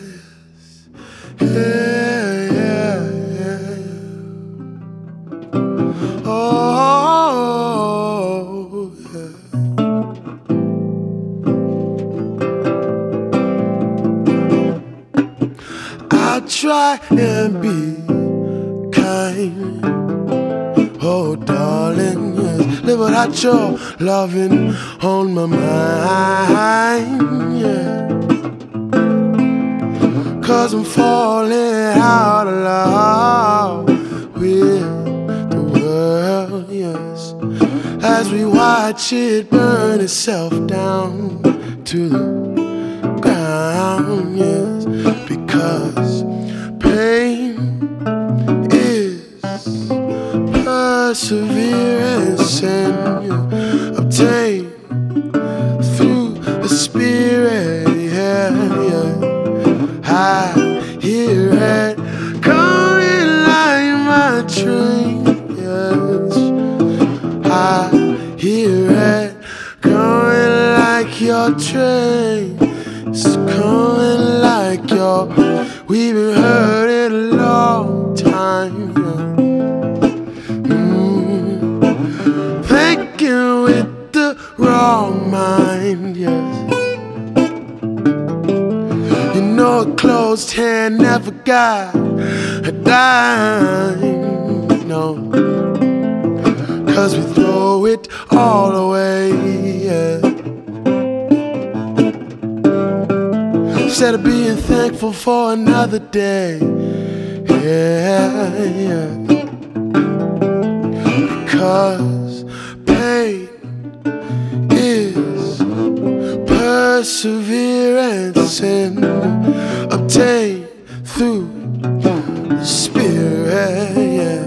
yeah, yeah, yeah. Oh, yeah. I'll try and be kind. Oh, darling, yes. Live without your loving on my mind, yeah. Cause I'm falling out of love with the world, yes. As we watch it burn itself down to the ground, yes. Because pain is perseverance and obtain through the spirit, yeah, yeah. I hear it coming like my train, yes. I hear it coming like your train. It's coming like your, we've been heard it a long time, yeah. Thinking with the wrong mind, yes. You know a closed hand never got a dime, no. Cause we throw it all away, yeah. Instead of being thankful for another day, yeah, yeah. Because pain is perseverance and obtain through the spirit, yeah.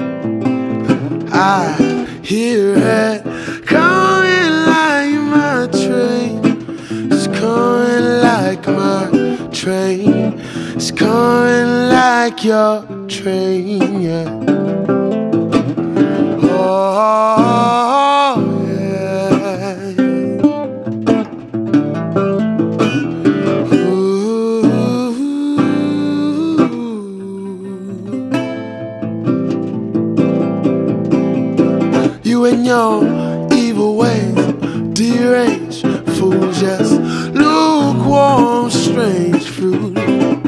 I hear it coming like my train. It's coming like my train. It's coming like your train, yeah. Oh, yeah. Ooh. You and your evil ways, deranged fools, just lukewarm, strange fruit.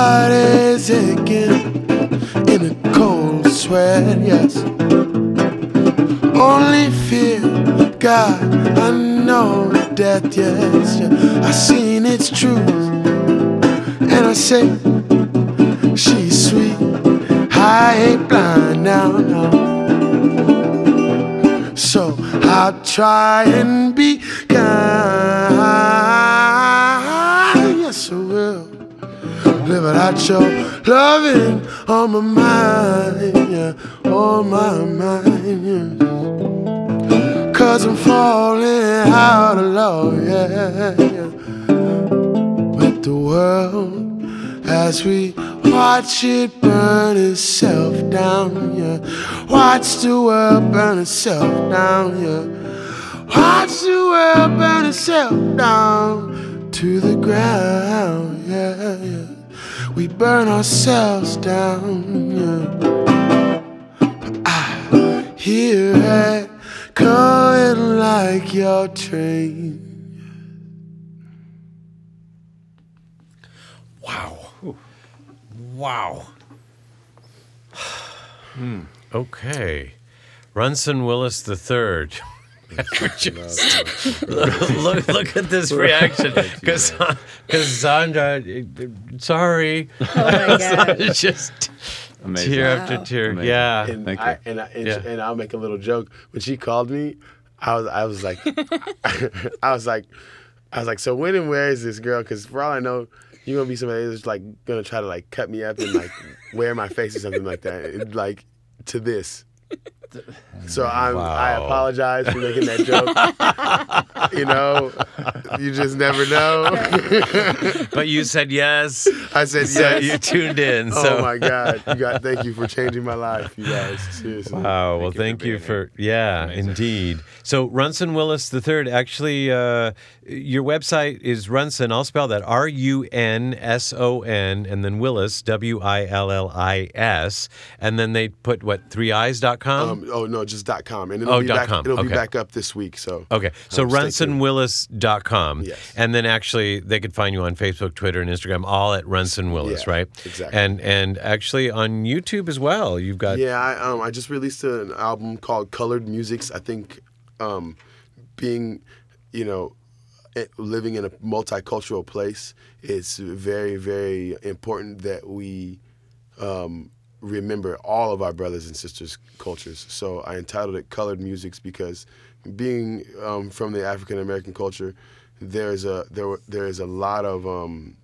body's aching in a cold sweat, yes. Only fear, God, I know death, yes, yeah. I seen its truth, and I say, she's sweet, I ain't blind now, no. So I'll try and be kind, yes I will. Live without your loving on my mind, yeah, on my mind, yeah. Cause I'm falling out of love, yeah, yeah, with the world as we watch it burn itself down, yeah. Watch the world burn itself down, yeah. Watch the world burn itself down to the ground, yeah, yeah. We burn ourselves down, yeah. But I hear it coming like your train. Wow. Wow. hmm. Okay. Runson Willis the third. Just, look, look at this reaction. Cassandra, sorry. Oh my God. Just Amazing. tear Wow. after tear. Amazing. Yeah. And Thank I, you. and, I, and, Yeah. and I'll make a little joke. When she called me, I was I was like, I was like, I was like, so when and where is this girl? Because for all I know, you're gonna be somebody that's like gonna try to like cut me up and like wear my face or something like that. It, like to this. So I'm, Wow. I apologize for making that joke. You know, you just never know. But you said yes. I said So yes. you tuned in. So. Oh my God! You got. Thank you for changing my life, you guys. Seriously. Wow. Well, thank you for, yeah, indeed. So Runson Willis the third, actually, uh, your website is Runson. I'll spell that R U N S O N, and then Willis, W I L L I S. And then they put, what, three eyes dot com? Um, oh no, just dot com, and it'll Oh, be dot back. com. It'll Okay. be back up this week. So Okay, so um, stay runson tuned. willis dot com. Yes. And then actually they could find you on Facebook, Twitter, and Instagram, all at Runson Willis, Yeah, right? exactly. And and actually on YouTube as well. You've got Yeah, I um I just released an album called Colored Musics. I think um being, you know, eh, living in a multicultural place, it's very very important that we um remember all of our brothers and sisters' cultures. So I entitled it Colored Musics because being um, from the African American culture, there's a there were- there is a lot of um,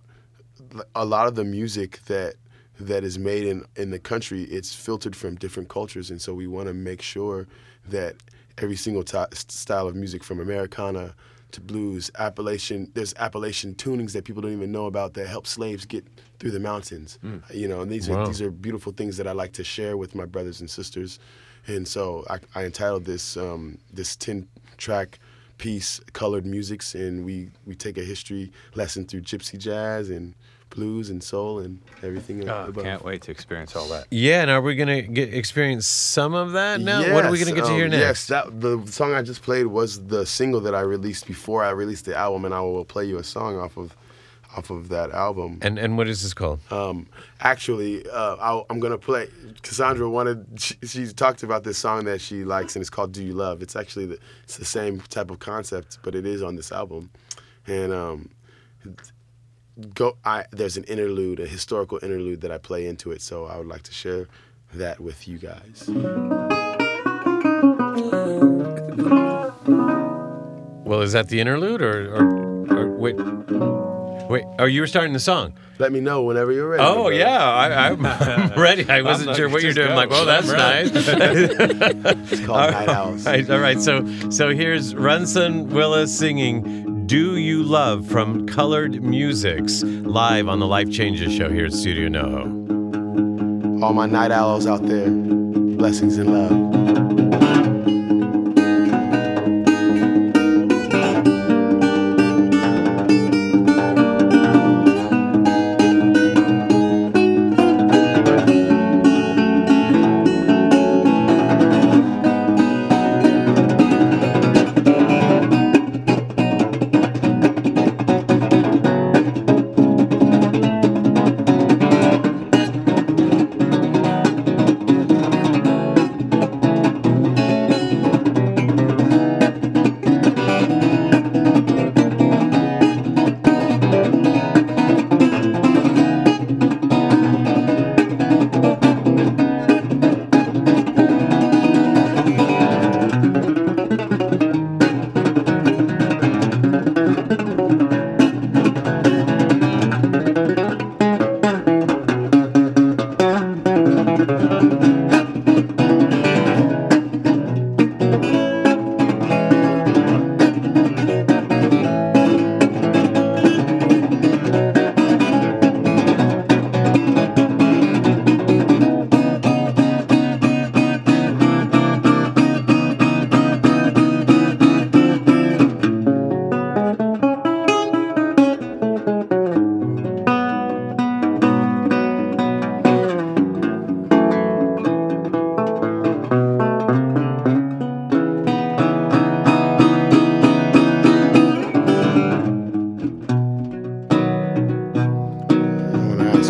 a lot of the music that that is made in, in the country, it's filtered from different cultures, and so we want to make sure that every single t- style of music, from Americana to blues, Appalachian, there's Appalachian tunings that people don't even know about that help slaves get through the mountains. You know, and these Wow. are these are beautiful things that I like to share with my brothers and sisters, and so I, I entitled this um, this ten track piece Colored Musics, and we we take a history lesson through gypsy jazz and blues and soul and everything. Oh, above. can't wait to experience all that. Yeah, and are we going to get experience some of that now? What are we Yes, going to get to um, hear next? Yes, that, the song I just played was the single that I released before I released the album, and I will play you a song off of off of that album. And and what is this called? Um, actually, uh, I, I'm gonna play. Cassandra wanted. She, she talked about this song that she likes, and it's called "Do You Love." It's actually the, it's the same type of concept, but it is on this album. And um, go. I there's an interlude, a historical interlude that I play into it. So I would like to share that with you guys. Well, is that the interlude or or, or wait wait? Oh, you were starting the song. Let me know whenever you're ready. Oh brother. yeah, I, I'm ready. I wasn't like, sure what you're just doing. I'm go. like, well, that's nice. It's called Night Owls. All right, all right. So so here's Runson Willis singing "Do You Love" from Colored Musics live on the Life Changes show here at Studio NoHo. All my night owls out there, blessings and love.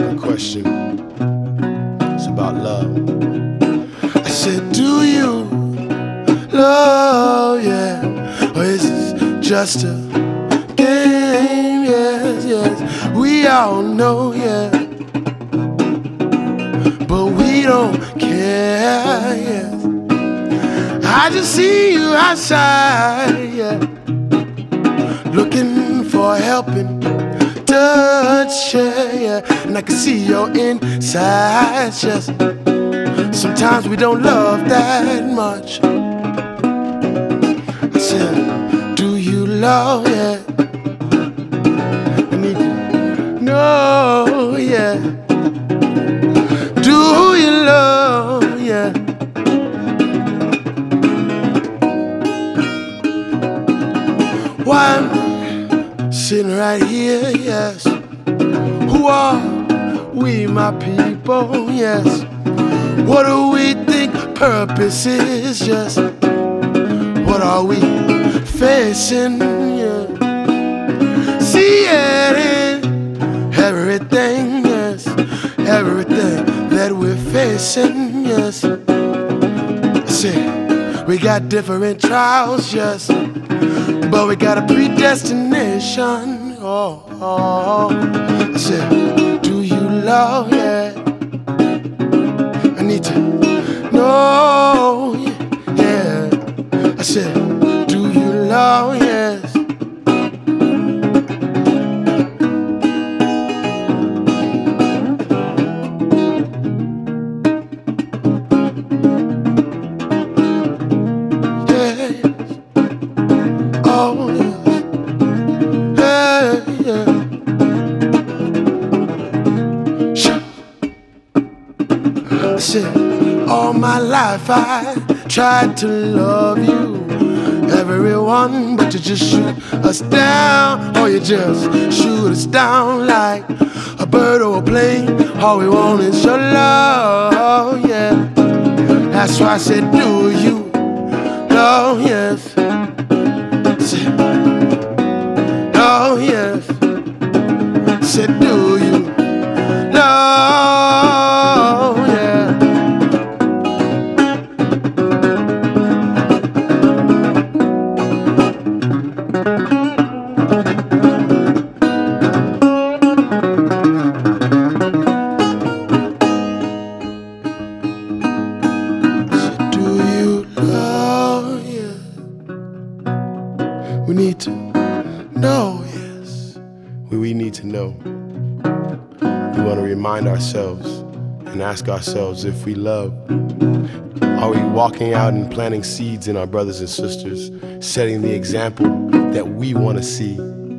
a question. It's about love. I said, do you love, yeah? Or is it just a game? Yes, yes. We all know, yeah. But we don't care, yes. I just see you outside, yeah, looking for a helping touch, yeah, yeah. And I can see your insides, just sometimes we don't love that much. I said, do you love, yeah? I need to know, yeah. Do you love, yeah? Why I'm sitting right here, yes. Who are we, my people, yes? What do we think purpose is, just what are we facing, yeah? See it in everything, yes. Everything that we're facing, yes. I say, we got different trials, yes, but we got a predestination. Oh, oh. I said, do you love, yeah? I need to know, yeah. I said, do you love, yes? All my life I tried to love you, everyone, but you just shoot us down. Or you just shoot us down like a bird or a plane. All we want is your love, yeah. That's why I said, do you love, yes? Said, oh, yes. Said, do you love, yeah? We need to know, yes. We need to know. We want to remind ourselves and ask ourselves if we love. Are we walking out and planting seeds in our brothers and sisters, setting the example that we want to see?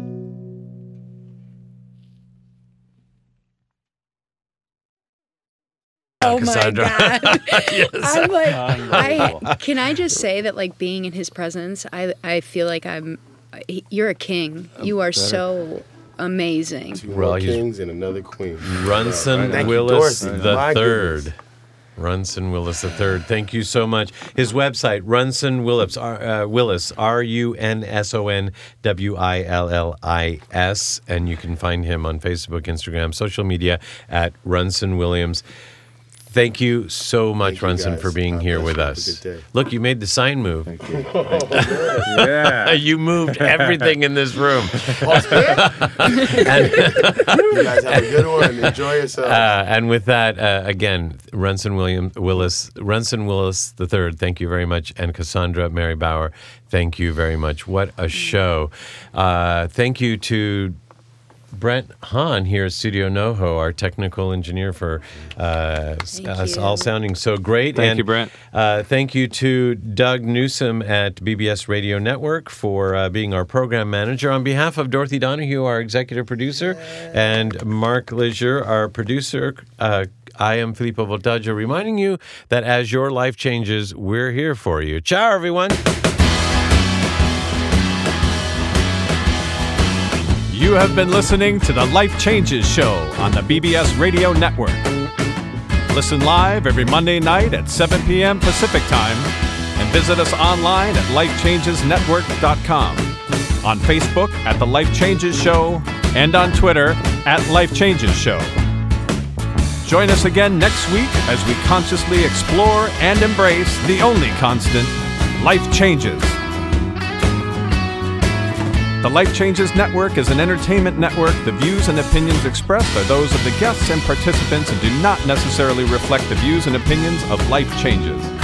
Oh my Cassandra. God. Yes. I'm like, I, can I just say that, like, being in his presence, I, I feel like I'm, you're a king. You are so amazing. Two Well, more he's- kings and another queen. Runson Thank you, Willis Dorothy. the My third. goodness. Runson Willis the third. Thank you so much. His website, Runson Willis, uh, Willis, R U N S O N W I L L I S, and you can find him on Facebook, Instagram, social media at Runson Williams. Thank you so much, Thank you, Runson, guys. for being God here bless with you. Have a us. good day. Look, you made the sign move. Thank you. Uh, you moved everything in this room. and, You guys have a good one. Enjoy yourselves. uh, and with that, uh, again, Runson William Willis, Runson Willis the third. Thank you very much, and Cassandra Mary Bauer. Thank you very much. What a show! Uh, thank you to Brent Hahn here at Studio NoHo, our technical engineer, for uh, Thank us you. all sounding so great. Thank and, you, Brent. Uh, thank you to Doug Newsom at B B S Radio Network for uh, being our program manager. On behalf of Dorothy Donahue, our executive producer, and Mark Leisure, our producer, uh, I am Filippo Voltaggio, reminding you that as your life changes, we're here for you. Ciao, everyone. You have been listening to the Life Changes Show on the B B S Radio Network. Listen live every Monday night at seven p.m. Pacific Time and visit us online at life changes network dot com, on Facebook at The Life Changes Show, and on Twitter at Life Changes Show. Join us again next week as we consciously explore and embrace the only constant, life changes. The Life Changes Network is an entertainment network. The views and opinions expressed are those of the guests and participants and do not necessarily reflect the views and opinions of Life Changes.